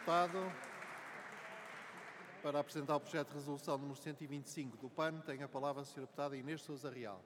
deputado. Para apresentar o projeto de resolução número 125 do PAN, tem a palavra a Sra. Deputada Inês Sousa Real.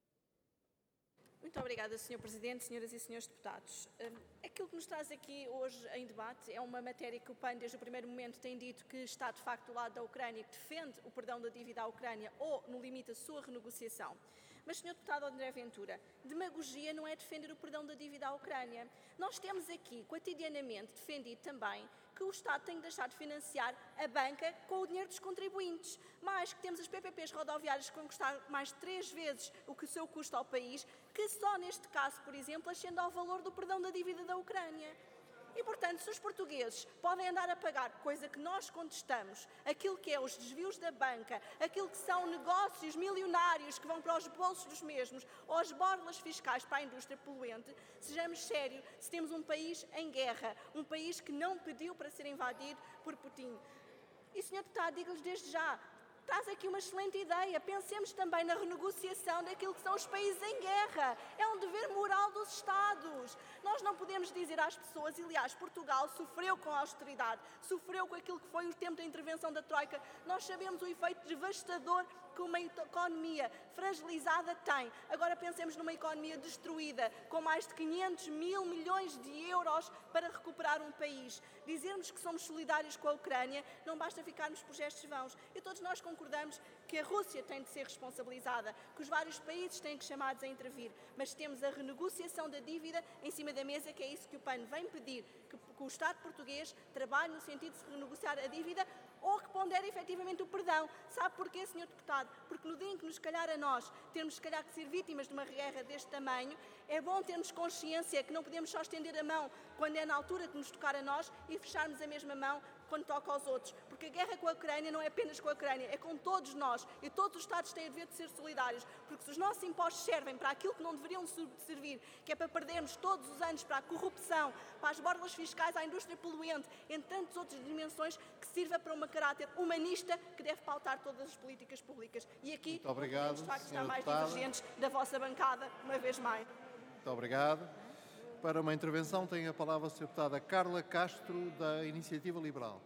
Muito obrigada, Sr. Presidente, senhoras e senhores deputados. Aquilo que nos traz aqui hoje em debate é uma matéria que o PAN, desde o primeiro momento, tem dito que está, de facto, do lado da Ucrânia, que defende o perdão da dívida à Ucrânia ou, no limite, a sua renegociação. Mas, Sr. Deputado André Ventura, demagogia não é defender o perdão da dívida à Ucrânia. Nós temos aqui, cotidianamente, defendido também que o Estado tem que deixar de financiar a banca com o dinheiro dos contribuintes. Mais que temos as PPPs rodoviárias que vão custar mais de 3 vezes o que o seu custo ao país, que só neste caso, por exemplo, ascende ao valor do perdão da dívida da Ucrânia. E, portanto, se os portugueses podem andar a pagar, coisa que nós contestamos, aquilo que é os desvios da banca, aquilo que são negócios milionários que vão para os bolsos dos mesmos, ou as borlas fiscais para a indústria poluente, sejamos sérios, se temos um país em guerra, um país que não pediu para ser invadido por Putin. E, Sr. Deputado, digo-lhes desde já, traz aqui uma excelente ideia. Pensemos também na renegociação daquilo que são os países em guerra. É um dever moral dos Estados. Nós não podemos dizer às pessoas, e aliás, Portugal sofreu com a austeridade, sofreu com aquilo que foi o tempo da intervenção da Troika. Nós sabemos o efeito devastador que uma economia fragilizada tem. Agora pensemos numa economia destruída, com mais de 500 mil milhões de euros para recuperar um país. Dizermos que somos solidários com a Ucrânia não basta ficarmos por gestos vãos. E todos nós concordamos que a Rússia tem de ser responsabilizada, que os vários países têm que ser chamados a intervir, mas temos a renegociação da dívida em cima da mesa, que é isso que o PAN vem pedir, que o Estado português trabalhe no sentido de se renegociar a dívida ou que pondere efetivamente o perdão. Sabe porquê, Sr. Deputado? Porque no dia em que nos calhar a nós termos se calhar que ser vítimas de uma guerra deste tamanho, é bom termos consciência que não podemos só estender a mão quando é na altura de nos tocar a nós e fecharmos a mesma mão quando toca aos outros. Porque a guerra com a Ucrânia não é apenas com a Ucrânia, é com todos nós. E todos os Estados têm o dever de ser solidários. Porque se os nossos impostos servem para aquilo que não deveriam servir, que é para perdermos todos os anos para a corrupção, para as borlas fiscais, à indústria poluente, entre tantas outras dimensões, que sirva para um caráter humanista que deve pautar todas as políticas públicas. E aqui, muito obrigado, de facto, estar mais deputada, divergentes da vossa bancada, uma vez mais. Muito obrigado. Para uma intervenção tem a palavra a Sra. Deputada Carla Castro, da Iniciativa Liberal.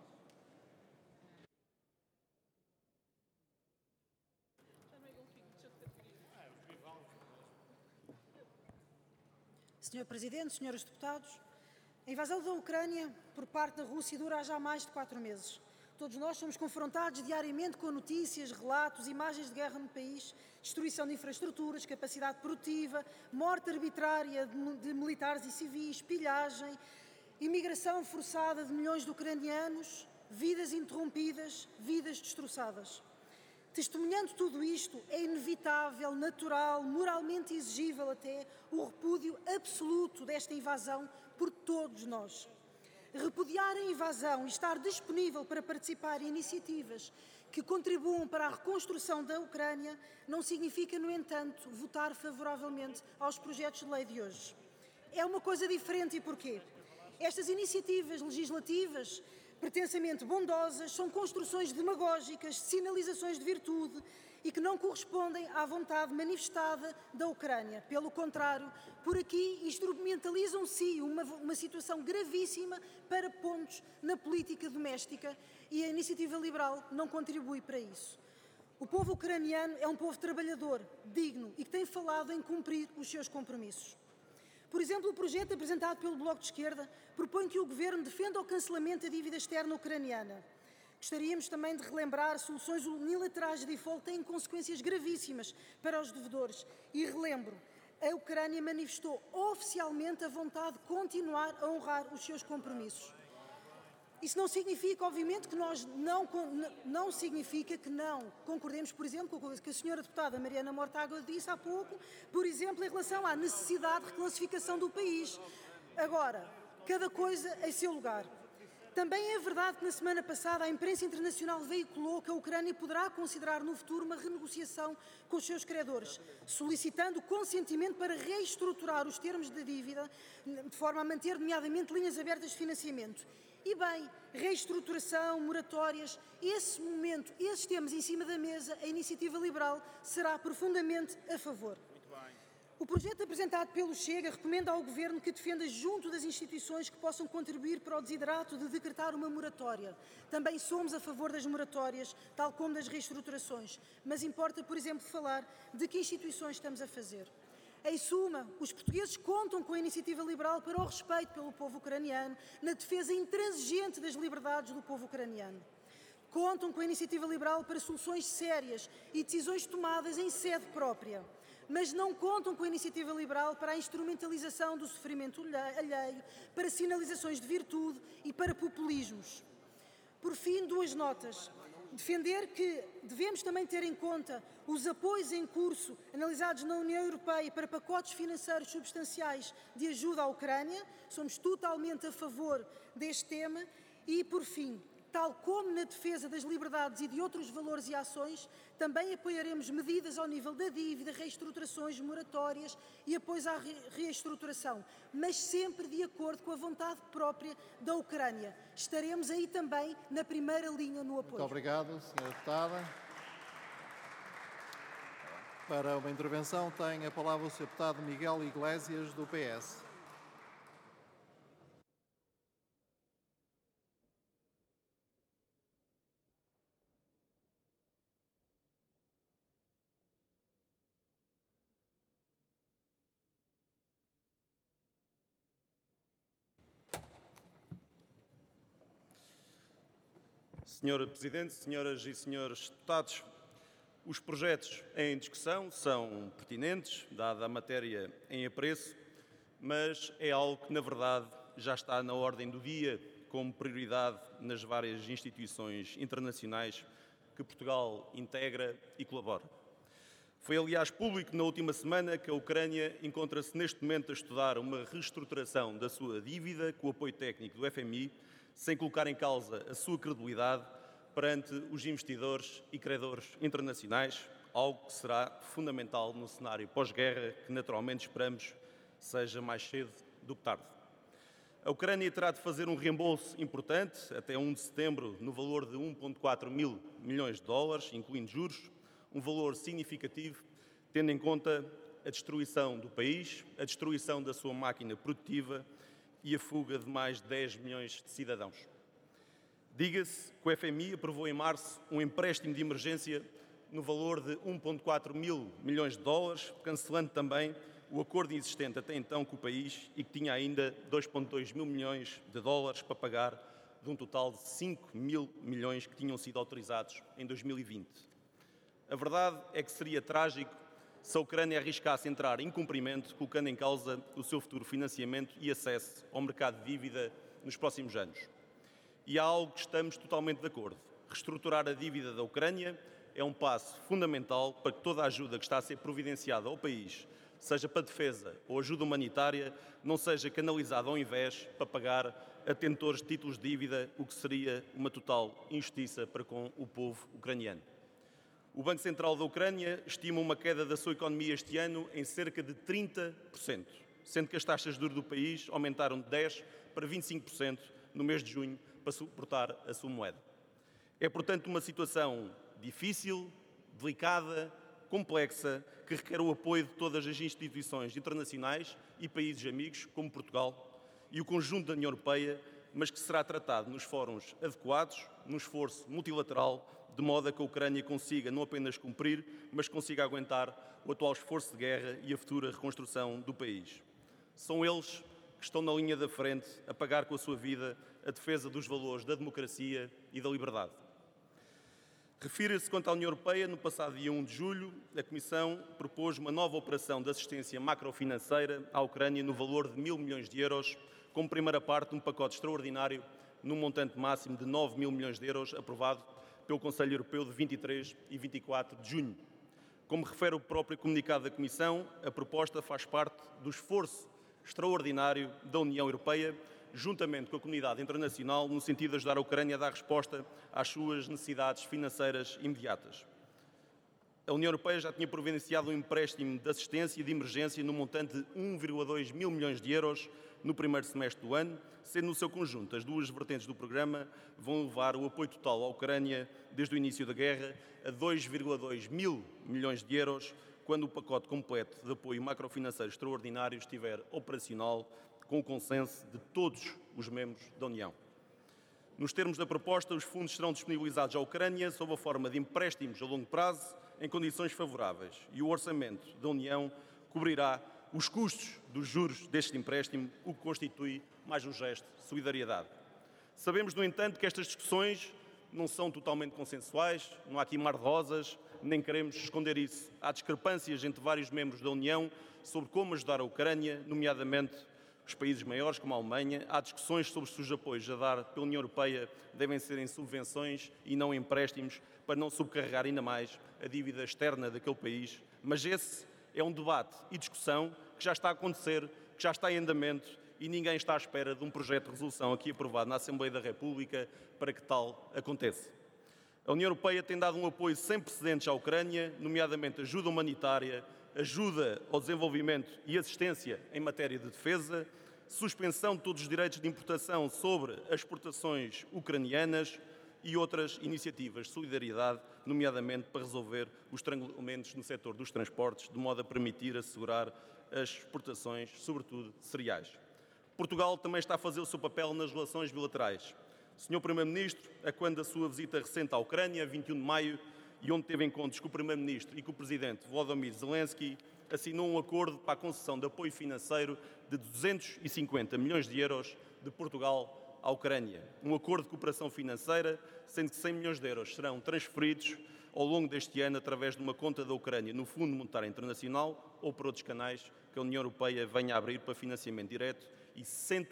Senhor Presidente, senhores deputados, a invasão da Ucrânia por parte da Rússia dura há já mais de 4 meses. Todos nós somos confrontados diariamente com notícias, relatos, imagens de guerra no país, destruição de infraestruturas, capacidade produtiva, morte arbitrária de militares e civis, pilhagem, imigração forçada de milhões de ucranianos, vidas interrompidas, vidas destroçadas. Testemunhando tudo isto, é inevitável, natural, moralmente exigível até, o repúdio absoluto desta invasão por todos nós. Repudiar a invasão e estar disponível para participar em iniciativas que contribuam para a reconstrução da Ucrânia não significa, no entanto, votar favoravelmente aos projetos de lei de hoje. É uma coisa diferente e porquê? Estas iniciativas legislativas pretensamente bondosas são construções demagógicas, sinalizações de virtude e que não correspondem à vontade manifestada da Ucrânia. Pelo contrário, por aqui instrumentalizam-se uma situação gravíssima para pontos na política doméstica e a Iniciativa Liberal não contribui para isso. O povo ucraniano é um povo trabalhador, digno e que tem falado em cumprir os seus compromissos. Por exemplo, o projeto apresentado pelo Bloco de Esquerda propõe que o Governo defenda o cancelamento da dívida externa ucraniana. Gostaríamos também de relembrar soluções unilaterais de default têm consequências gravíssimas para os devedores. E relembro, a Ucrânia manifestou oficialmente a vontade de continuar a honrar os seus compromissos. Isso não significa, obviamente, que nós não significa que não concordemos, por exemplo, com o que a senhora deputada Mariana Mortágua disse há pouco, por exemplo, em relação à necessidade de reclassificação do país. Agora, cada coisa em seu lugar. Também é verdade que na semana passada a imprensa internacional veiculou que a Ucrânia poderá considerar no futuro uma renegociação com os seus credores, solicitando consentimento para reestruturar os termos da dívida, de forma a manter, nomeadamente, linhas abertas de financiamento. E bem, reestruturação, moratórias, esse momento, esses temas em cima da mesa, a Iniciativa Liberal será profundamente a favor. Muito bem. O projeto apresentado pelo Chega recomenda ao Governo que defenda junto das instituições que possam contribuir para o desiderato de decretar uma moratória. Também somos a favor das moratórias, tal como das reestruturações, mas importa, por exemplo, falar de que instituições estamos a fazer. Em suma, os portugueses contam com a iniciativa liberal para o respeito pelo povo ucraniano, na defesa intransigente das liberdades do povo ucraniano. Contam com a iniciativa liberal para soluções sérias e decisões tomadas em sede própria, mas não contam com a iniciativa liberal para a instrumentalização do sofrimento alheio, para sinalizações de virtude e para populismos. Por fim, 2 notas. Defender que devemos também ter em conta os apoios em curso analisados na União Europeia para pacotes financeiros substanciais de ajuda à Ucrânia. Somos totalmente a favor deste tema. E, por fim, tal como na defesa das liberdades e de outros valores e ações, também apoiaremos medidas ao nível da dívida, reestruturações, moratórias e apoios à reestruturação, mas sempre de acordo com a vontade própria da Ucrânia. Estaremos aí também na primeira linha no apoio. Muito obrigado, Sra. Deputada. Para uma intervenção tem a palavra o Sr. Deputado Miguel Iglesias, do PS. Senhora Presidente, senhoras e senhores deputados, os projetos em discussão são pertinentes, dada a matéria em apreço, mas é algo que, na verdade, já está na ordem do dia como prioridade nas várias instituições internacionais que Portugal integra e colabora. Foi, aliás, público na última semana que a Ucrânia encontra-se neste momento a estudar uma reestruturação da sua dívida com o apoio técnico do FMI, sem colocar em causa a sua credibilidade perante os investidores e credores internacionais, algo que será fundamental no cenário pós-guerra, que naturalmente esperamos seja mais cedo do que tarde. A Ucrânia terá de fazer um reembolso importante, até 1 de setembro, no valor de 1,4 mil milhões de dólares, incluindo juros, um valor significativo, tendo em conta a destruição do país, a destruição da sua máquina produtiva e a fuga de mais de 10 milhões de cidadãos. Diga-se que o FMI aprovou em março um empréstimo de emergência no valor de 1,4 mil milhões de dólares, cancelando também o acordo existente até então com o país e que tinha ainda 2,2 mil milhões de dólares para pagar de um total de 5 mil milhões que tinham sido autorizados em 2020. A verdade é que seria trágico se a Ucrânia arriscasse entrar em cumprimento, colocando em causa o seu futuro financiamento e acesso ao mercado de dívida nos próximos anos. E há algo que estamos totalmente de acordo. Reestruturar a dívida da Ucrânia é um passo fundamental para que toda a ajuda que está a ser providenciada ao país, seja para defesa ou ajuda humanitária, não seja canalizada ao invés para pagar a detentores de títulos de dívida, o que seria uma total injustiça para com o povo ucraniano. O Banco Central da Ucrânia estima uma queda da sua economia este ano em cerca de 30%, sendo que as taxas de juros do país aumentaram de 10% para 25% no mês de junho para suportar a sua moeda. É, portanto, uma situação difícil, delicada, complexa, que requer o apoio de todas as instituições internacionais e países amigos, como Portugal e o conjunto da União Europeia, mas que será tratado nos fóruns adequados, num esforço multilateral, de modo a que a Ucrânia consiga não apenas cumprir, mas consiga aguentar o atual esforço de guerra e a futura reconstrução do país. São eles que estão na linha da frente a pagar com a sua vida a defesa dos valores da democracia e da liberdade. Refira-se quanto à União Europeia, no passado dia 1 de julho, a Comissão propôs uma nova operação de assistência macrofinanceira à Ucrânia no valor de 1.000 milhões de euros, como primeira parte de um pacote extraordinário num montante máximo de 9 mil milhões de euros, aprovado pelo Conselho Europeu de 23 e 24 de junho. Como refere o próprio comunicado da Comissão, a proposta faz parte do esforço extraordinário da União Europeia, juntamente com a comunidade internacional, no sentido de ajudar a Ucrânia a dar resposta às suas necessidades financeiras imediatas. A União Europeia já tinha providenciado um empréstimo de assistência e de emergência no montante de 1,2 mil milhões de euros no primeiro semestre do ano, sendo no seu conjunto as duas vertentes do programa vão levar o apoio total à Ucrânia desde o início da guerra a 2,2 mil milhões de euros, quando o pacote completo de apoio macrofinanceiro extraordinário estiver operacional com o consenso de todos os membros da União. Nos termos da proposta, os fundos serão disponibilizados à Ucrânia sob a forma de empréstimos a longo prazo em condições favoráveis e o orçamento da União cobrirá os custos dos juros deste empréstimo, o que constitui mais um gesto de solidariedade. Sabemos, no entanto, que estas discussões não são totalmente consensuais, não há aqui mar de rosas, nem queremos esconder isso. Há discrepâncias entre vários membros da União sobre como ajudar a Ucrânia, nomeadamente os países maiores, como a Alemanha. Há discussões sobre se os apoios a dar pela União Europeia devem ser em subvenções e não em empréstimos, para não subcarregar ainda mais a dívida externa daquele país. Mas esse é um debate e discussão que já está a acontecer, que já está em andamento e ninguém está à espera de um projeto de resolução aqui aprovado na Assembleia da República para que tal aconteça. A União Europeia tem dado um apoio sem precedentes à Ucrânia, nomeadamente ajuda humanitária, ajuda ao desenvolvimento e assistência em matéria de defesa, suspensão de todos os direitos de importação sobre as exportações ucranianas e outras iniciativas de solidariedade, nomeadamente para resolver os estrangulamentos no setor dos transportes, de modo a permitir assegurar as exportações, sobretudo de cereais. Portugal também está a fazer o seu papel nas relações bilaterais. Sr. Primeiro-Ministro, a quando da sua visita recente à Ucrânia, 21 de maio, e onde teve encontros com o Primeiro-Ministro e com o Presidente Volodymyr Zelensky, assinou um acordo para a concessão de apoio financeiro de 250 milhões de euros de Portugal à Ucrânia. Um acordo de cooperação financeira, sendo que 100 milhões de euros serão transferidos ao longo deste ano através de uma conta da Ucrânia no Fundo Monetário Internacional ou por outros canais que a União Europeia venha a abrir para financiamento direto, e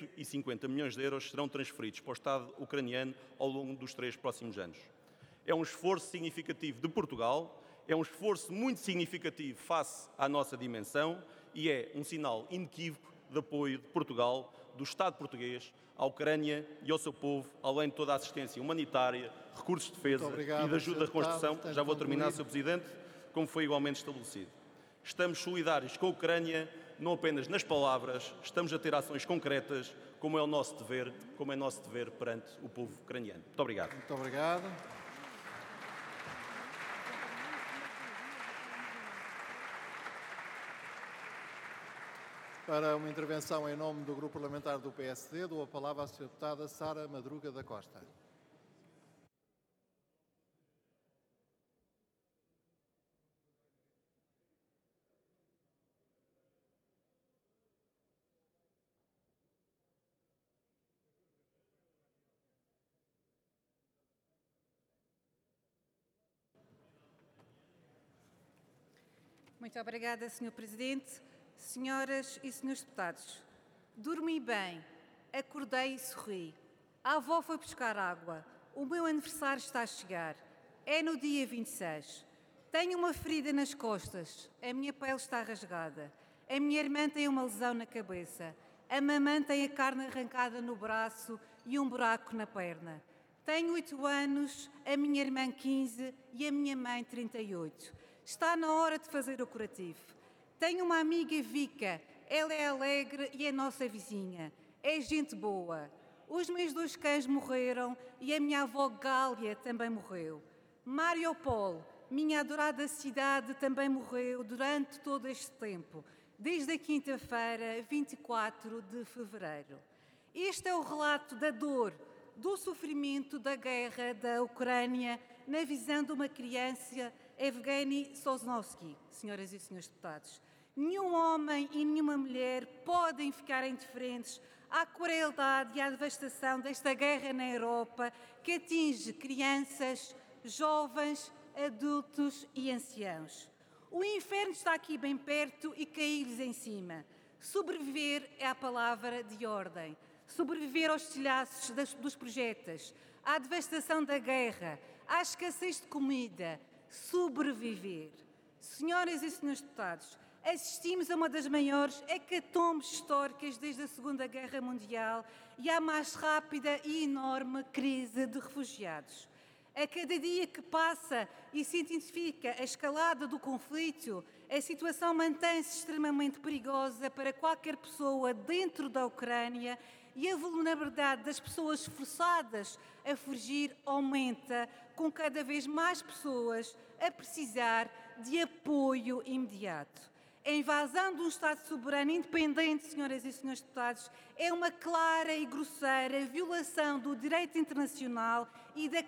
150 milhões de euros serão transferidos para o Estado ucraniano ao longo dos 3 próximos anos. É um esforço significativo de Portugal, é um esforço muito significativo face à nossa dimensão e é um sinal inequívoco de apoio de Portugal, do Estado português, à Ucrânia e ao seu povo, além de toda a assistência humanitária, recursos de defesa e de ajuda à reconstrução, já vou terminar, Sr. Presidente, como foi igualmente estabelecido. Estamos solidários com a Ucrânia, não apenas nas palavras, estamos a ter ações concretas, como é nosso dever perante o povo ucraniano. Muito obrigado. Muito obrigado. Para uma intervenção em nome do Grupo Parlamentar do PSD, dou a palavra à Sra. Deputada Sara Madruga da Costa. Muito obrigada, Sr. Presidente. Senhoras e senhores deputados, dormi bem, acordei e sorri. A avó foi buscar água. O meu aniversário está a chegar. É no dia 26. Tenho uma ferida nas costas. A minha pele está rasgada. A minha irmã tem uma lesão na cabeça. A mamã tem a carne arrancada no braço e um buraco na perna. Tenho 8 anos, a minha irmã 15 e a minha mãe 38. Está na hora de fazer o curativo. Tenho uma amiga Vika, ela é alegre e é nossa vizinha. É gente boa. Os meus 2 cães morreram e a minha avó Gália também morreu. Mariupol, minha adorada cidade, também morreu durante todo este tempo, desde a quinta-feira, 24 de fevereiro. Este é o relato da dor, do sofrimento da guerra da Ucrânia, na visão de uma criança, Evgeny Sosnovsky, senhoras e senhores deputados. Nenhum homem e nenhuma mulher podem ficar indiferentes à crueldade e à devastação desta guerra na Europa, que atinge crianças, jovens, adultos e anciãos. O inferno está aqui bem perto e caiu-lhes em cima. Sobreviver é a palavra de ordem. Sobreviver aos estilhaços dos projetos, à devastação da guerra, à escassez de comida. Sobreviver. Senhoras e senhores deputados, assistimos a uma das maiores hecatombes históricas desde a Segunda Guerra Mundial e à mais rápida e enorme crise de refugiados. A cada dia que passa e se intensifica a escalada do conflito, a situação mantém-se extremamente perigosa para qualquer pessoa dentro da Ucrânia e a vulnerabilidade das pessoas forçadas a fugir aumenta, com cada vez mais pessoas a precisar de apoio imediato. A invasão de um Estado soberano independente, senhoras e senhores deputados, é uma clara e grosseira violação do direito internacional e da